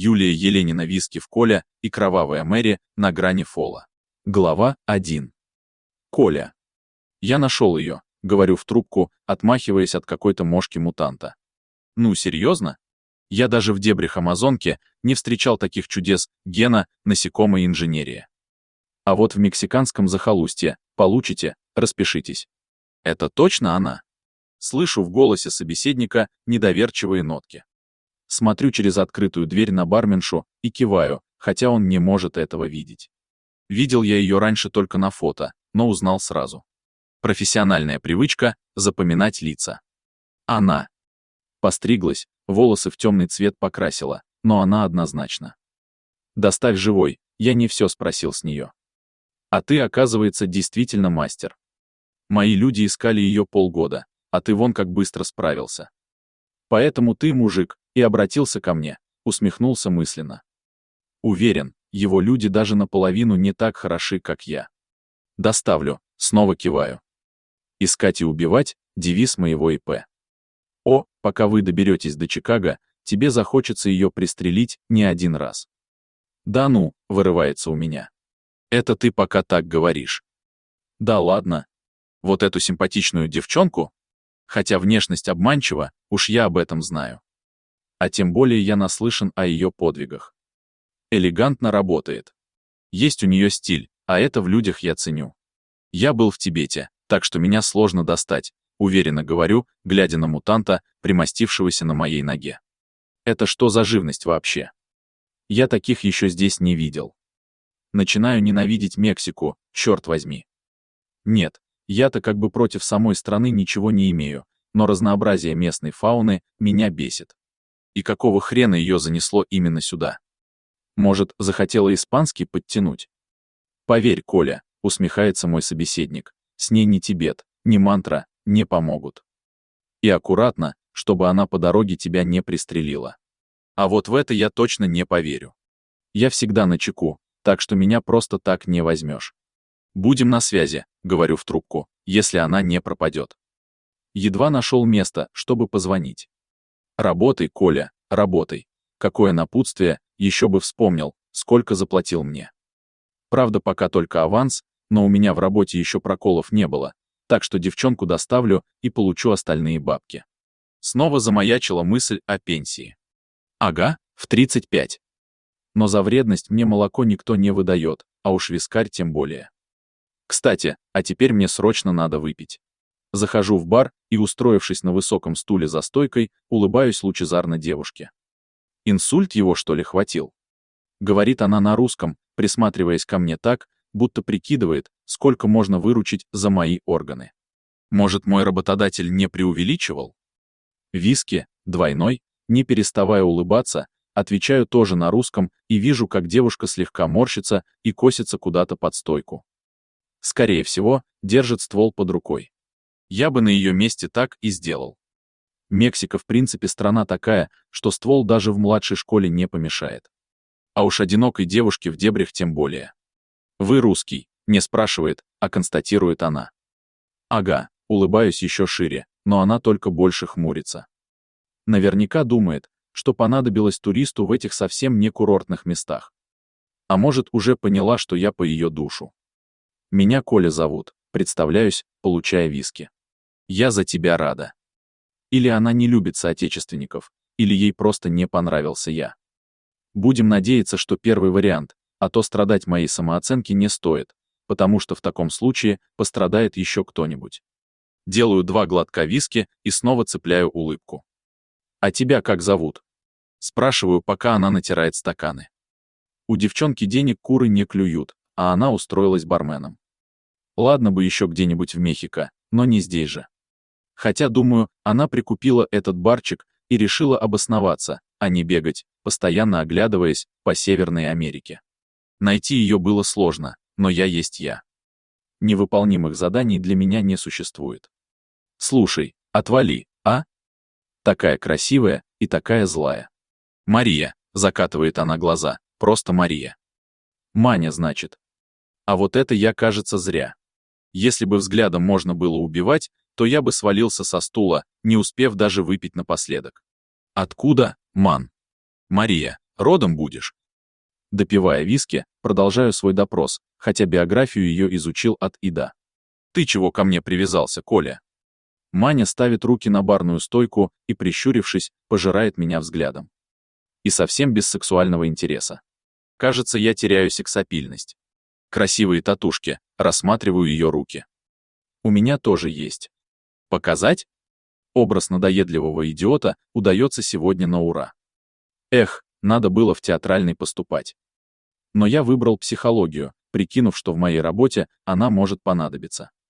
Юлия Еленина виски в Коля и кровавая Мэри на грани фола. Глава 1. Коля. Я нашел ее, говорю в трубку, отмахиваясь от какой-то мошки-мутанта. Ну, серьезно? Я даже в дебрях Амазонки не встречал таких чудес гена, насекомой инженерия. А вот в мексиканском захолустье получите, распишитесь. Это точно она? Слышу в голосе собеседника недоверчивые нотки. Смотрю через открытую дверь на барменшу и киваю, хотя он не может этого видеть. Видел я ее раньше только на фото, но узнал сразу. Профессиональная привычка — запоминать лица. Она. Постриглась, волосы в темный цвет покрасила, но она однозначно. «Доставь живой», я не все спросил с нее. А ты, оказывается, действительно мастер. Мои люди искали ее полгода, а ты вон как быстро справился. Поэтому ты, мужик, и обратился ко мне, усмехнулся мысленно. Уверен, его люди даже наполовину не так хороши, как я. Доставлю, снова киваю. Искать и убивать — девиз моего ИП. О, пока вы доберетесь до Чикаго, тебе захочется ее пристрелить не один раз. Да ну, вырывается у меня. Это ты пока так говоришь. Да ладно. Вот эту симпатичную девчонку? Хотя внешность обманчива, уж я об этом знаю. А тем более я наслышан о ее подвигах. Элегантно работает. Есть у нее стиль, а это в людях я ценю. Я был в Тибете, так что меня сложно достать, уверенно говорю, глядя на мутанта, примостившегося на моей ноге. Это что за живность вообще? Я таких еще здесь не видел. Начинаю ненавидеть Мексику, черт возьми. Нет, я-то как бы против самой страны ничего не имею, но разнообразие местной фауны меня бесит. И какого хрена ее занесло именно сюда? Может, захотела испанский подтянуть? Поверь, Коля, усмехается мой собеседник, с ней ни Тибет, ни мантра не помогут. И аккуратно, чтобы она по дороге тебя не пристрелила. А вот в это я точно не поверю. Я всегда начеку, так что меня просто так не возьмешь. Будем на связи, говорю в трубку, если она не пропадет. Едва нашел место, чтобы позвонить. Работай, Коля, работай. Какое напутствие, еще бы вспомнил, сколько заплатил мне. Правда, пока только аванс, но у меня в работе еще проколов не было, так что девчонку доставлю и получу остальные бабки. Снова замаячила мысль о пенсии. Ага, в 35. Но за вредность мне молоко никто не выдает, а уж вискарь тем более. Кстати, а теперь мне срочно надо выпить. Захожу в бар и, устроившись на высоком стуле за стойкой, улыбаюсь лучезарно девушке. Инсульт его, что ли, хватил? Говорит она на русском, присматриваясь ко мне так, будто прикидывает, сколько можно выручить за мои органы. Может, мой работодатель не преувеличивал? Виски, двойной, не переставая улыбаться, отвечаю тоже на русском и вижу, как девушка слегка морщится и косится куда-то под стойку. Скорее всего, держит ствол под рукой. Я бы на ее месте так и сделал. Мексика в принципе страна такая, что ствол даже в младшей школе не помешает. А уж одинокой девушке в дебрях тем более. «Вы русский?» — не спрашивает, а констатирует она. Ага, улыбаюсь еще шире, но она только больше хмурится. Наверняка думает, что понадобилось туристу в этих совсем не курортных местах. А может, уже поняла, что я по ее душу. Меня Коля зовут, представляюсь, получая виски. Я за тебя рада. Или она не любит соотечественников, или ей просто не понравился я. Будем надеяться, что первый вариант, а то страдать моей самооценке не стоит, потому что в таком случае пострадает еще кто-нибудь. Делаю 2 глотка виски и снова цепляю улыбку. «А тебя как зовут?» Спрашиваю, пока она натирает стаканы. У девчонки денег куры не клюют, а она устроилась барменом. Ладно бы еще где-нибудь в Мехико, но не здесь же. Хотя, думаю, она прикупила этот барчик и решила обосноваться, а не бегать, постоянно оглядываясь по Северной Америке. Найти ее было сложно, но я есть я. Невыполнимых заданий для меня не существует. Слушай, отвали, а? Такая красивая и такая злая. Мария, закатывает она глаза, просто Мария. Маня, значит. А вот это я, кажется, зря. Если бы взглядом можно было убивать, то я бы свалился со стула, не успев даже выпить напоследок. Откуда, Ман? Мария, Родом будешь? Допивая виски, продолжаю свой допрос, хотя биографию ее изучил от и до. Ты чего ко мне привязался, Коля? Маня ставит руки на барную стойку и, прищурившись, пожирает меня взглядом. И совсем без сексуального интереса. Кажется, я теряю сексапильность. Красивые татушки, рассматриваю ее руки. У меня тоже есть. Показать? Образ надоедливого идиота удается сегодня на ура. Эх, надо было в театральный поступать. Но я выбрал психологию, прикинув, что в моей работе она может понадобиться.